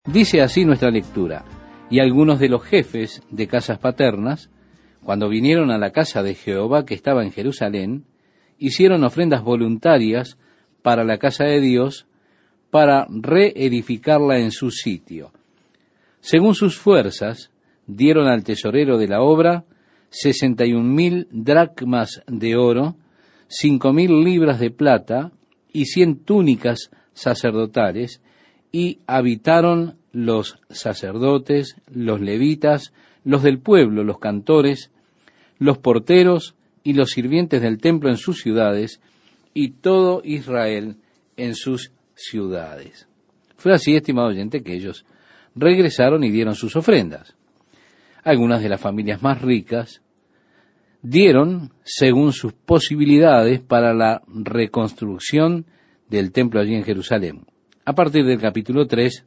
Dice así nuestra lectura: y algunos de los jefes de casas paternas, cuando vinieron a la casa de Jehová que estaba en Jerusalén, hicieron ofrendas voluntarias para la casa de Dios, para reedificarla en su sitio. Según sus fuerzas, dieron al tesorero de la obra 61,000 dracmas de oro, 5,000 libras de plata y 100 túnicas sacerdotales, y habitaron los sacerdotes, los levitas, los del pueblo, los cantores, los porteros y los sirvientes del templo en sus ciudades, y todo Israel en sus ciudades. Fue así, estimado oyente, que ellos regresaron y dieron sus ofrendas. Algunas de las familias más ricas dieron según sus posibilidades para la reconstrucción del templo allí en Jerusalén. A partir del capítulo 3,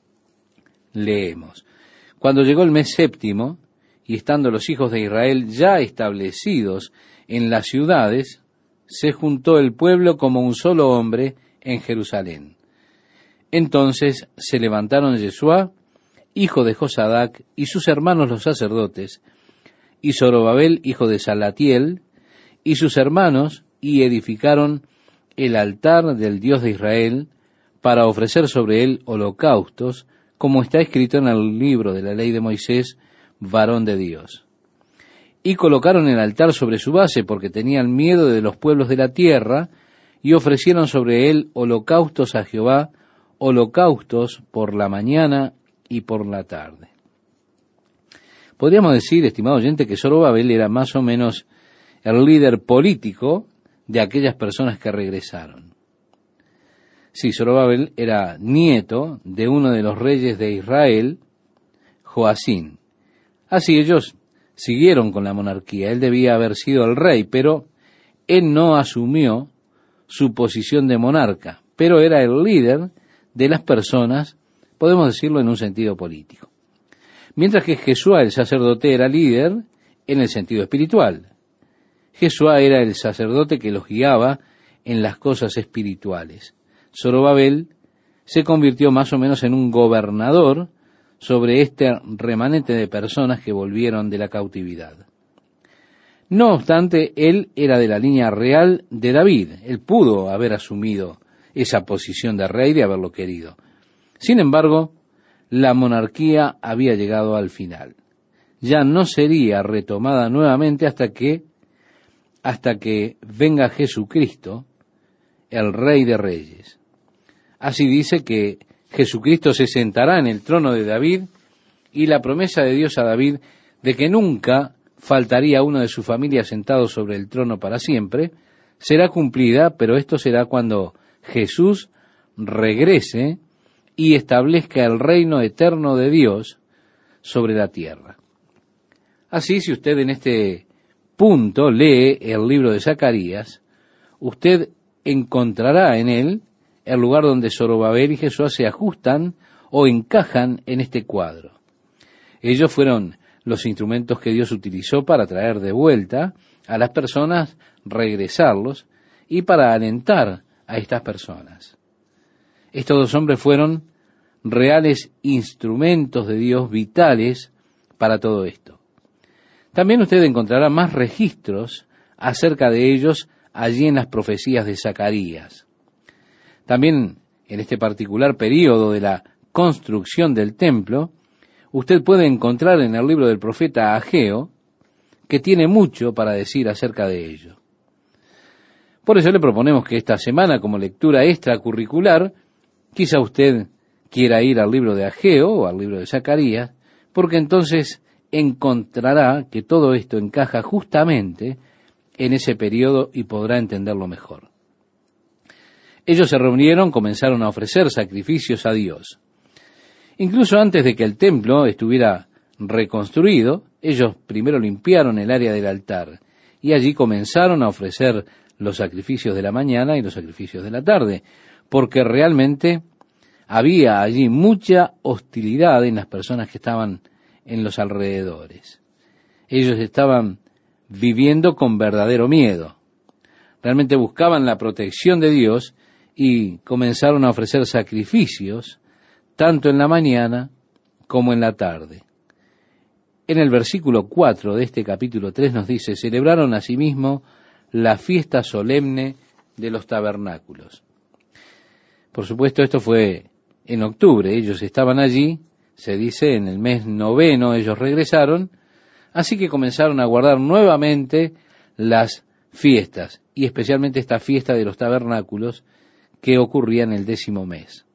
leemos: cuando llegó el mes séptimo, y estando los hijos de Israel ya establecidos en las ciudades, se juntó el pueblo como un solo hombre en Jerusalén. Entonces se levantaron Jesuá, hijo de Josadac, y sus hermanos los sacerdotes, y Zorobabel, hijo de Salatiel, y sus hermanos, y edificaron el altar del Dios de Israel, para ofrecer sobre él holocaustos, como está escrito en el libro de la ley de Moisés, varón de Dios. Y colocaron el altar sobre su base, porque tenían miedo de los pueblos de la tierra, y ofrecieron sobre él holocaustos a Jehová, holocaustos por la mañana y por la tarde. Podríamos decir, estimado oyente, que Zorobabel era más o menos el líder político de aquellas personas que regresaron. Sí, Zorobabel era nieto de uno de los reyes de Israel, Joacín. Así ellos siguieron con la monarquía. Él debía haber sido el rey, pero él no asumió su posición de monarca, pero era el líder de las personas, podemos decirlo en un sentido político. Mientras que Jesuá, el sacerdote, era líder en el sentido espiritual. Jesuá era el sacerdote que los guiaba en las cosas espirituales. Zorobabel se convirtió más o menos en un gobernador sobre este remanente de personas que volvieron de la cautividad. No obstante, él era de la línea real de David. Él pudo haber asumido esa posición de rey, de haberlo querido. Sin embargo, la monarquía había llegado al final. Ya no sería retomada nuevamente hasta que venga Jesucristo, el Rey de Reyes. Así dice que Jesucristo se sentará en el trono de David, y la promesa de Dios a David de que nunca faltaría uno de su familia sentado sobre el trono para siempre, será cumplida, pero esto será cuando Jesús regrese y establezca el reino eterno de Dios sobre la tierra. Así, si usted en este punto lee el libro de Zacarías, usted encontrará en él el lugar donde Zorobabel y Jesuá se ajustan o encajan en este cuadro. Ellos fueron los instrumentos que Dios utilizó para traer de vuelta a las personas, regresarlos, y para alentar a estas personas. Estos dos hombres fueron reales instrumentos de Dios, vitales para todo esto. También usted encontrará más registros acerca de ellos allí en las profecías de Zacarías. También en este particular período de la construcción del templo, usted puede encontrar en el libro del profeta Ageo, que tiene mucho para decir acerca de ello. Por eso le proponemos que esta semana, como lectura extracurricular, quizá usted quiera ir al libro de Ageo o al libro de Zacarías, porque entonces encontrará que todo esto encaja justamente en ese periodo y podrá entenderlo mejor. Ellos se reunieron, comenzaron a ofrecer sacrificios a Dios. Incluso antes de que el templo estuviera reconstruido, ellos primero limpiaron el área del altar y allí comenzaron a ofrecer los sacrificios de la mañana y los sacrificios de la tarde, porque realmente había allí mucha hostilidad en las personas que estaban en los alrededores. Ellos estaban viviendo con verdadero miedo. Realmente buscaban la protección de Dios y comenzaron a ofrecer sacrificios tanto en la mañana como en la tarde. En el versículo 4 de este capítulo 3 nos dice, celebraron asimismo la fiesta solemne de los tabernáculos. Por supuesto, esto fue en octubre, ellos estaban allí, se dice, en el mes 9 ellos regresaron, así que comenzaron a guardar nuevamente las fiestas, y especialmente esta fiesta de los tabernáculos que ocurría en el 10º mes.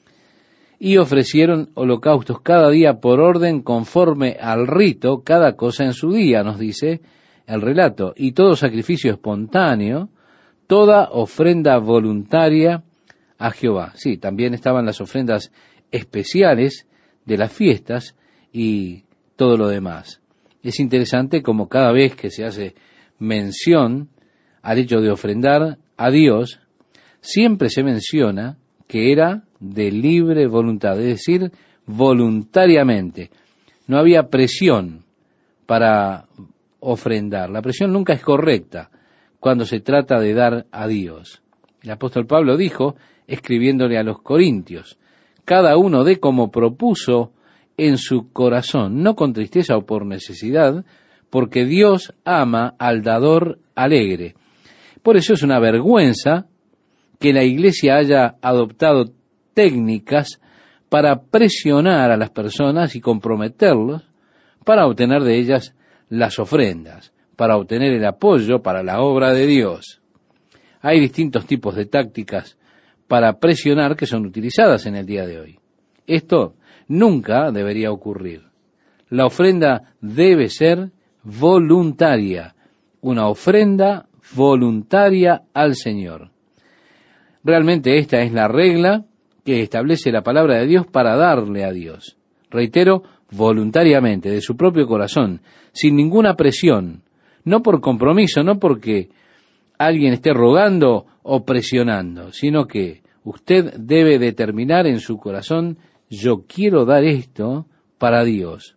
Y ofrecieron holocaustos cada día por orden conforme al rito, cada cosa en su día, nos dice el relato, y todo sacrificio espontáneo, toda ofrenda voluntaria a Jehová. Sí, también estaban las ofrendas especiales de las fiestas y todo lo demás. Es interesante como cada vez que se hace mención al hecho de ofrendar a Dios, siempre se menciona que era de libre voluntad, es decir, voluntariamente. No había presión para ofrendar. La presión nunca es correcta cuando se trata de dar a Dios. El apóstol Pablo dijo, escribiéndole a los corintios, cada uno dé como propuso en su corazón, no con tristeza o por necesidad, porque Dios ama al dador alegre. Por eso es una vergüenza que la Iglesia haya adoptado técnicas para presionar a las personas y comprometerlos para obtener de ellas las ofrendas, para obtener el apoyo para la obra de Dios. Hay distintos tipos de tácticas para presionar que son utilizadas en el día de hoy. Esto nunca debería ocurrir. La ofrenda debe ser voluntaria, una ofrenda voluntaria al Señor. Realmente esta es la regla que establece la palabra de Dios para darle a Dios. Reitero, voluntariamente, de su propio corazón, sin ninguna presión, no por compromiso, no porque alguien esté rogando o presionando, sino que usted debe determinar en su corazón, yo quiero dar esto para Dios.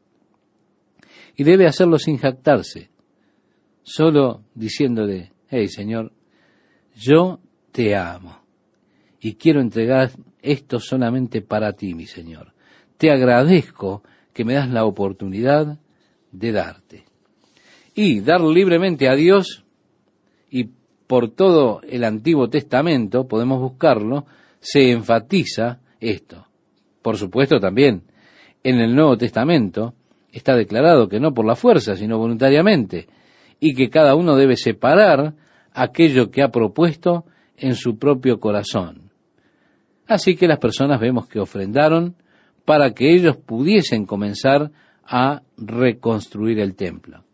Y debe hacerlo sin jactarse, solo diciéndole, hey Señor, yo te amo y quiero entregar esto solamente para ti, mi Señor. Te agradezco que me das la oportunidad de darte. Y dar libremente a Dios, y por todo el Antiguo Testamento, podemos buscarlo, se enfatiza esto. Por supuesto también, en el Nuevo Testamento está declarado que no por la fuerza, sino voluntariamente, y que cada uno debe separar aquello que ha propuesto en su propio corazón. Así que las personas vemos que ofrendaron para que ellos pudiesen comenzar a reconstruir el templo.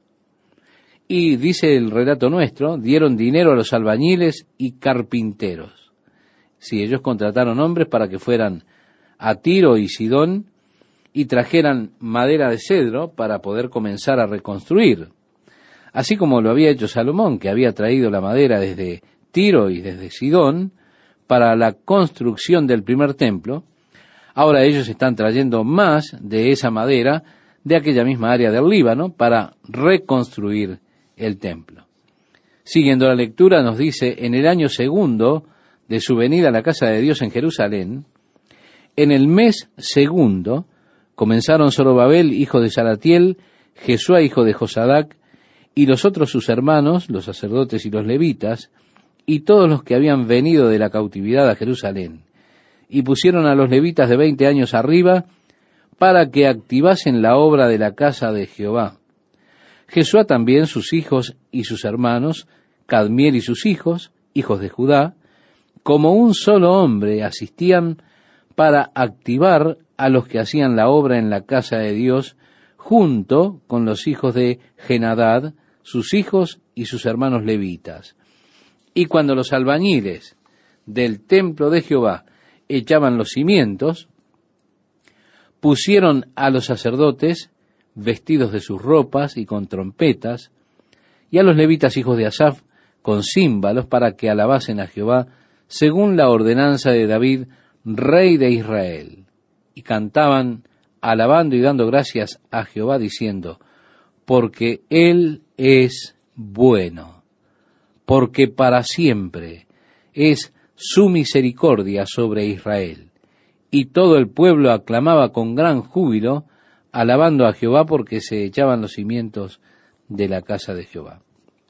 Y dice el relato nuestro, dieron dinero a los albañiles y carpinteros. Sí, ellos contrataron hombres para que fueran a Tiro y Sidón y trajeran madera de cedro para poder comenzar a reconstruir. Así como lo había hecho Salomón, que había traído la madera desde Tiro y desde Sidón para la construcción del primer templo, ahora ellos están trayendo más de esa madera de aquella misma área del Líbano para reconstruir el templo. Siguiendo la lectura nos dice, en el año 2 de su venida a la casa de Dios en Jerusalén, en el mes 2 comenzaron Zorobabel, hijo de Salatiel, Jesúa, hijo de Josadac, y los otros sus hermanos, los sacerdotes y los levitas, y todos los que habían venido de la cautividad a Jerusalén, y pusieron a los levitas de 20 años arriba para que activasen la obra de la casa de Jehová. Jesúa también, sus hijos y sus hermanos, Cadmiel y sus hijos, hijos de Judá, como un solo hombre asistían para activar a los que hacían la obra en la casa de Dios, junto con los hijos de Genadad, sus hijos y sus hermanos levitas. Y cuando los albañiles del templo de Jehová echaban los cimientos, pusieron a los sacerdotes vestidos de sus ropas y con trompetas, y a los levitas hijos de Asaf con címbalos para que alabasen a Jehová según la ordenanza de David, rey de Israel. Y cantaban alabando y dando gracias a Jehová diciendo, porque Él es bueno, porque para siempre es su misericordia sobre Israel, y todo el pueblo aclamaba con gran júbilo, alabando a Jehová porque se echaban los cimientos de la casa de Jehová.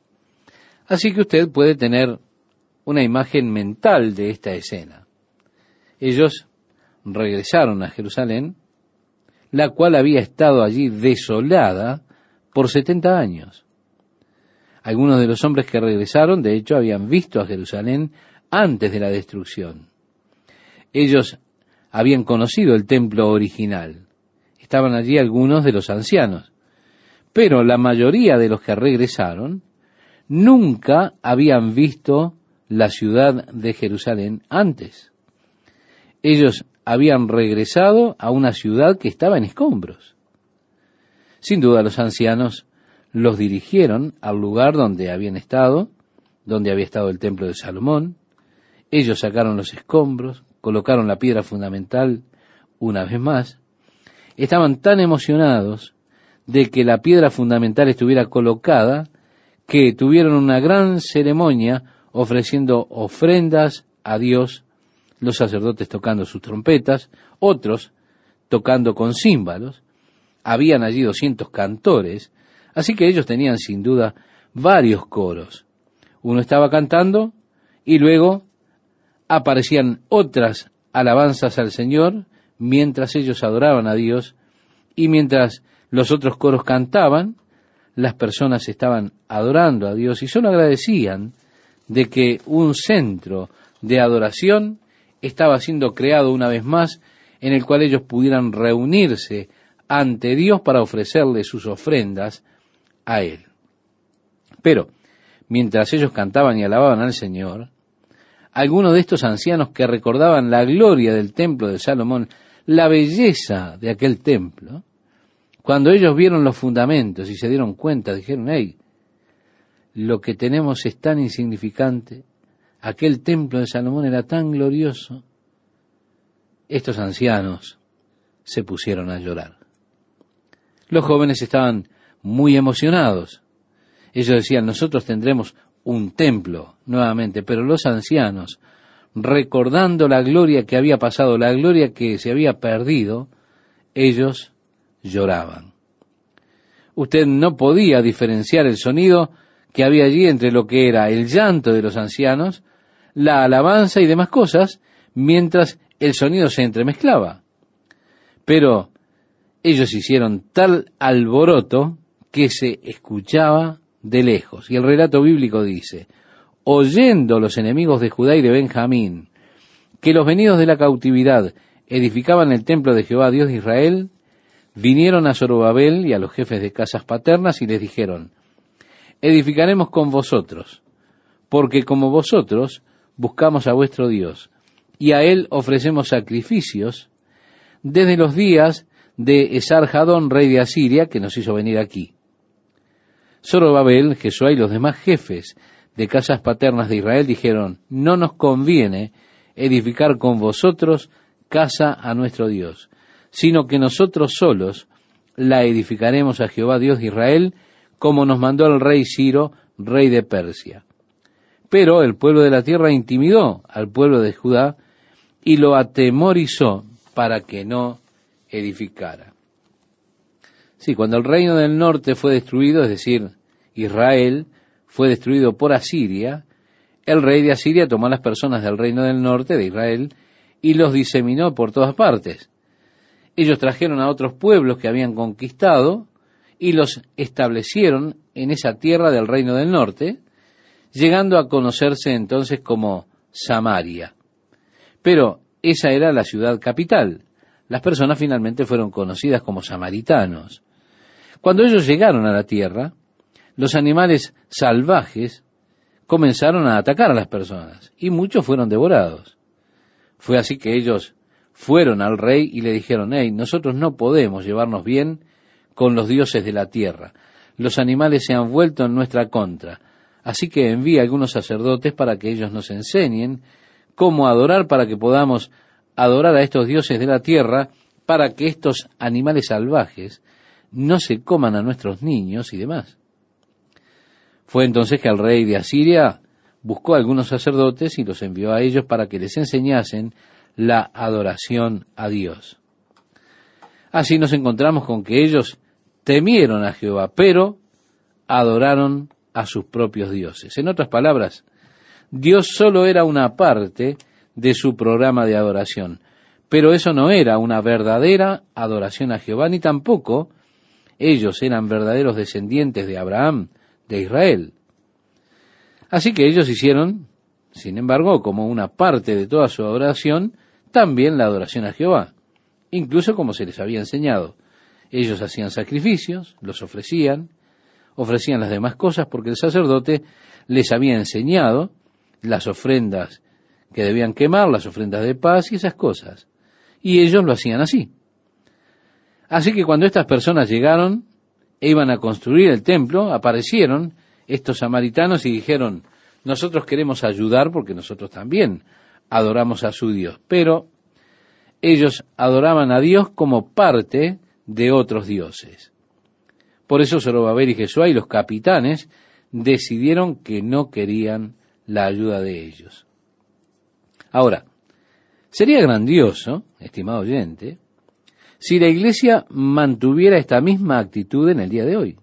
Así que usted puede tener una imagen mental de esta escena. Ellos regresaron a Jerusalén, la cual había estado allí desolada por 70 años. Algunos de los hombres que regresaron, de hecho, habían visto a Jerusalén antes de la destrucción. Ellos habían conocido el templo original. Estaban allí algunos de los ancianos. Pero la mayoría de los que regresaron nunca habían visto la ciudad de Jerusalén antes. Ellos habían regresado a una ciudad que estaba en escombros. Sin duda los ancianos los dirigieron al lugar donde habían estado, donde había estado el templo de Salomón. Ellos sacaron los escombros, colocaron la piedra fundamental una vez más. Estaban tan emocionados de que la piedra fundamental estuviera colocada que tuvieron una gran ceremonia ofreciendo ofrendas a Dios, los sacerdotes tocando sus trompetas, otros tocando con címbalos. Habían allí 200 cantores, así que ellos tenían sin duda varios coros. Uno estaba cantando y luego aparecían otras alabanzas al Señor mientras ellos adoraban a Dios, y mientras los otros coros cantaban, las personas estaban adorando a Dios y solo agradecían de que un centro de adoración estaba siendo creado una vez más, en el cual ellos pudieran reunirse ante Dios para ofrecerle sus ofrendas a Él. Pero, mientras ellos cantaban y alababan al Señor, algunos de estos ancianos que recordaban la gloria del templo de Salomón, la belleza de aquel templo, cuando ellos vieron los fundamentos y se dieron cuenta, dijeron: hey, lo que tenemos es tan insignificante, aquel templo de Salomón era tan glorioso. Estos ancianos se pusieron a llorar. Los jóvenes estaban muy emocionados. Ellos decían: nosotros tendremos un templo nuevamente, pero los ancianos, recordando la gloria que había pasado, la gloria que se había perdido, ellos lloraban. Usted no podía diferenciar el sonido que había allí entre lo que era el llanto de los ancianos, la alabanza y demás cosas, mientras el sonido se entremezclaba. Pero ellos hicieron tal alboroto que se escuchaba de lejos. Y el relato bíblico dice: oyendo los enemigos de Judá y de Benjamín que los venidos de la cautividad edificaban el templo de Jehová, Dios de Israel, vinieron a Zorobabel y a los jefes de casas paternas y les dijeron: edificaremos con vosotros, porque como vosotros buscamos a vuestro Dios, y a Él ofrecemos sacrificios desde los días de Esarhadón, rey de Asiria, que nos hizo venir aquí. Zorobabel, Jesuá y los demás jefes de casas paternas de Israel dijeron: no nos conviene edificar con vosotros casa a nuestro Dios, sino que nosotros solos la edificaremos a Jehová Dios de Israel, como nos mandó el rey Ciro, rey de Persia. Pero el pueblo de la tierra intimidó al pueblo de Judá y lo atemorizó para que no edificara. Sí, cuando el reino del norte fue destruido, es decir, Israel fue destruido por Asiria, el rey de Asiria tomó a las personas del reino del norte, de Israel, y los diseminó por todas partes. Ellos trajeron a otros pueblos que habían conquistado y los establecieron en esa tierra del reino del norte, llegando a conocerse entonces como Samaria. Pero esa era la ciudad capital. Las personas finalmente fueron conocidas como samaritanos. Cuando ellos llegaron a la tierra, los animales salvajes comenzaron a atacar a las personas y muchos fueron devorados. Fue así que ellos fueron al rey y le dijeron: hey, nosotros no podemos llevarnos bien con los dioses de la tierra. Los animales se han vuelto en nuestra contra. Así que envía algunos sacerdotes para que ellos nos enseñen cómo adorar, para que podamos adorar a estos dioses de la tierra, para que estos animales salvajes no se coman a nuestros niños y demás. Fue entonces que el rey de Asiria buscó a algunos sacerdotes y los envió a ellos para que les enseñasen la adoración a Dios. Así nos encontramos con que ellos temieron a Jehová, pero adoraron a sus propios dioses. En otras palabras, Dios solo era una parte de su programa de adoración, pero eso no era una verdadera adoración a Jehová, ni tampoco ellos eran verdaderos descendientes de Abraham, de Israel. Así que ellos hicieron, sin embargo, como una parte de toda su adoración, también la adoración a Jehová, incluso como se les había enseñado. Ellos hacían sacrificios, los ofrecían las demás cosas porque el sacerdote les había enseñado las ofrendas que debían quemar, las ofrendas de paz y esas cosas. Y ellos lo hacían así. Así que cuando estas personas llegaron e iban a construir el templo, aparecieron estos samaritanos y dijeron, nosotros queremos ayudar porque nosotros también adoramos a su Dios. Pero ellos adoraban a Dios como parte de otros dioses. Por eso Zorobabel y Jesuá y los capitanes decidieron que no querían la ayuda de ellos. Ahora, sería grandioso, estimado oyente, si la Iglesia mantuviera esta misma actitud en el día de hoy.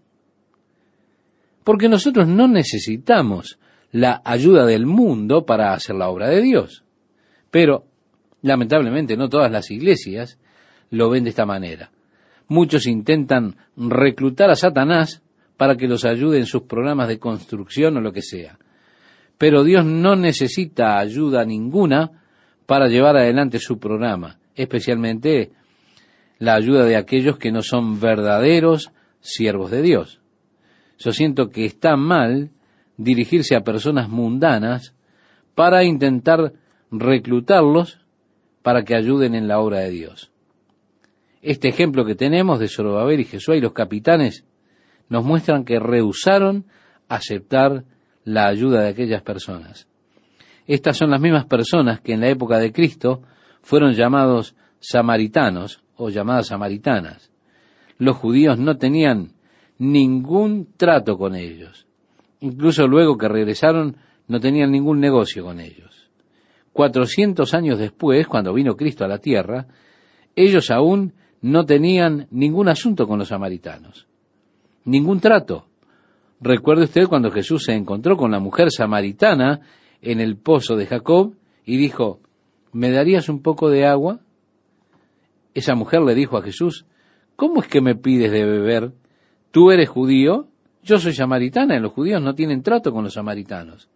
Porque nosotros no necesitamos la ayuda del mundo para hacer la obra de Dios. Pero, lamentablemente, no todas las iglesias lo ven de esta manera. Muchos intentan reclutar a Satanás para que los ayude en sus programas de construcción o lo que sea. Pero Dios no necesita ayuda ninguna para llevar adelante su programa, especialmente la ayuda de aquellos que no son verdaderos siervos de Dios. Yo siento que está mal dirigirse a personas mundanas para intentar reclutarlos para que ayuden en la obra de Dios. Este ejemplo que tenemos de Zorobabel y Jesuá y los capitanes nos muestran que rehusaron aceptar la ayuda de aquellas personas. Estas son las mismas personas que en la época de Cristo fueron llamados samaritanos o llamadas samaritanas. Los judíos no tenían ningún trato con ellos. Incluso luego que regresaron no tenían ningún negocio con ellos. 400 años después, cuando vino Cristo a la tierra, ellos aún no tenían ningún asunto con los samaritanos, ningún trato. Recuerde usted cuando Jesús se encontró con la mujer samaritana en el pozo de Jacob y dijo, ¿me darías un poco de agua? Esa mujer le dijo a Jesús, ¿cómo es que me pides de beber? Tú eres judío, yo soy samaritana, y los judíos no tienen trato con los samaritanos.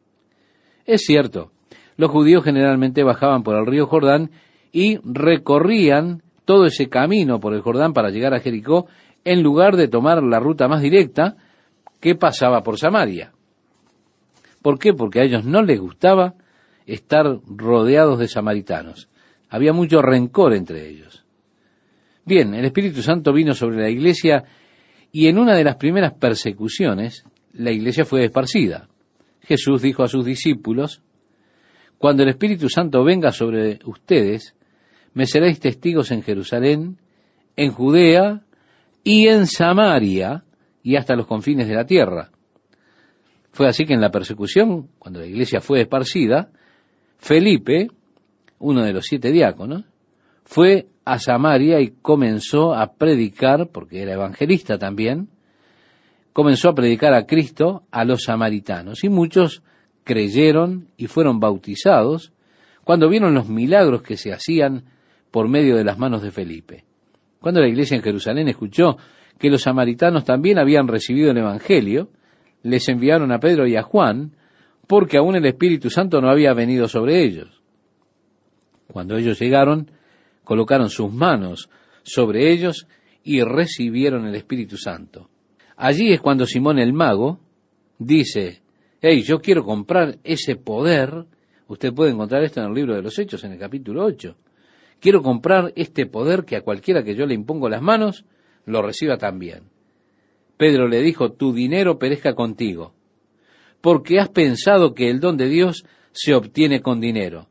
Es cierto, los judíos generalmente bajaban por el río Jordán y recorrían todo ese camino por el Jordán para llegar a Jericó, en lugar de tomar la ruta más directa que pasaba por Samaria. ¿Por qué? Porque a ellos no les gustaba estar rodeados de samaritanos. Había mucho rencor entre ellos. Bien, el Espíritu Santo vino sobre la iglesia y en una de las primeras persecuciones, la iglesia fue esparcida. Jesús dijo a sus discípulos, cuando el Espíritu Santo venga sobre ustedes, me seréis testigos en Jerusalén, en Judea y en Samaria y hasta los confines de la tierra. Fue así que en la persecución, cuando la iglesia fue esparcida, Felipe, uno de los 7 diáconos, fue a Samaria y comenzó a predicar, porque era evangelista también, comenzó a predicar a Cristo a los samaritanos. Y muchos creyeron y fueron bautizados cuando vieron los milagros que se hacían por medio de las manos de Felipe. Cuando la iglesia en Jerusalén escuchó que los samaritanos también habían recibido el Evangelio, les enviaron a Pedro y a Juan, porque aún el Espíritu Santo no había venido sobre ellos. Cuando ellos llegaron, colocaron sus manos sobre ellos y recibieron el Espíritu Santo. Allí es cuando Simón el mago dice, hey, yo quiero comprar ese poder. Usted puede encontrar esto en el libro de los Hechos, en el capítulo 8. Quiero comprar este poder que a cualquiera que yo le impongo las manos, lo reciba también. Pedro le dijo, tu dinero perezca contigo, porque has pensado que el don de Dios se obtiene con dinero.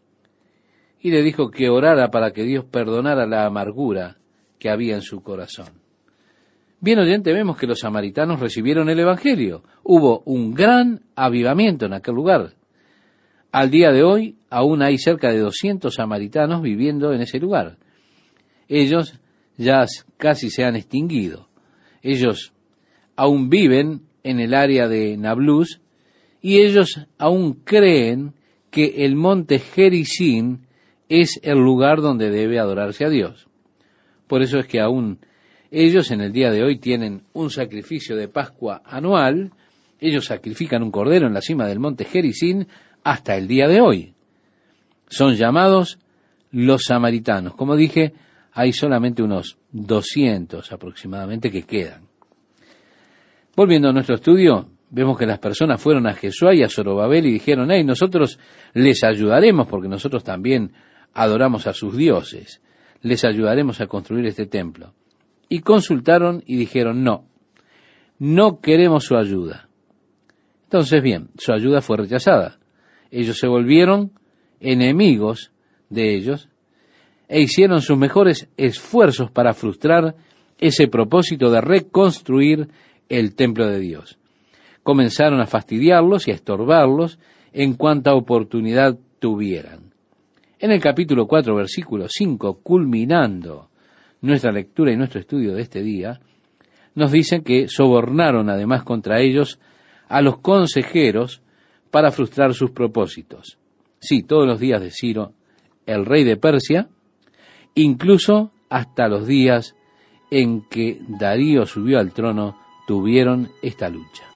Y le dijo que orara para que Dios perdonara la amargura que había en su corazón. Bien oyente, vemos que los samaritanos recibieron el Evangelio. Hubo un gran avivamiento en aquel lugar. Al día de hoy, aún hay cerca de 200 samaritanos viviendo en ese lugar. Ellos ya casi se han extinguido. Ellos aún viven en el área de Nablus y ellos aún creen que el monte Gerizim es el lugar donde debe adorarse a Dios. Por eso es que aún ellos en el día de hoy tienen un sacrificio de Pascua anual. Ellos sacrifican un cordero en la cima del monte Gerizim hasta el día de hoy. Son llamados los samaritanos. Como dije, hay solamente unos 200 aproximadamente que quedan. Volviendo a nuestro estudio, vemos que las personas fueron a Jesuá y a Zorobabel y dijeron, hey, nosotros les ayudaremos porque nosotros también adoramos a sus dioses. Les ayudaremos a construir este templo. Y consultaron y dijeron, no queremos su ayuda. Entonces, bien, su ayuda fue rechazada. Ellos se volvieron enemigos de ellos e hicieron sus mejores esfuerzos para frustrar ese propósito de reconstruir el templo de Dios. Comenzaron a fastidiarlos y a estorbarlos en cuanta oportunidad tuvieran. En el capítulo 4, versículo 5, culminando nuestra lectura y nuestro estudio de este día, nos dicen que sobornaron además contra ellos a los consejeros para frustrar sus propósitos. Sí, todos los días de Ciro, el rey de Persia, incluso hasta los días en que Darío subió al trono, tuvieron esta lucha.